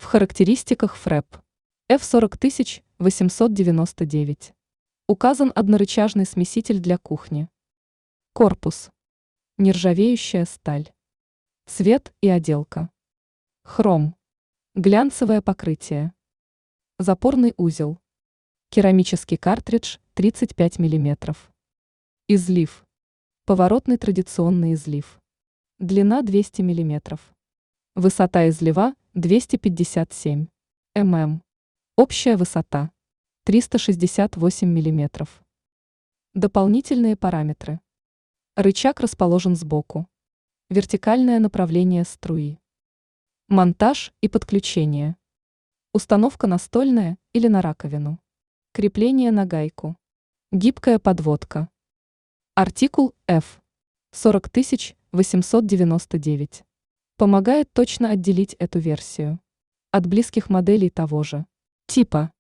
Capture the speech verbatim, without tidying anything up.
характеристиках ФРЭП эф сорок восемьсот девяносто девять указан однорычажный смеситель для кухни. Корпус. Нержавеющая сталь. Цвет и отделка. Хром. Глянцевое покрытие. Запорный узел. Керамический картридж тридцать пять миллиметров. Излив. Поворотный традиционный излив. Длина двести миллиметров. Высота излива двести пятьдесят семь миллиметров. Общая высота триста шестьдесят восемь миллиметров. Дополнительные параметры. Рычаг расположен сбоку. Вертикальное направление струи. Монтаж и подключение. Установка настольная или на раковину. Крепление на гайку. Гибкая подводка. Артикул эф сорок восемьсот девяносто девять. Помогает точно отделить эту версию от близких моделей того же типа.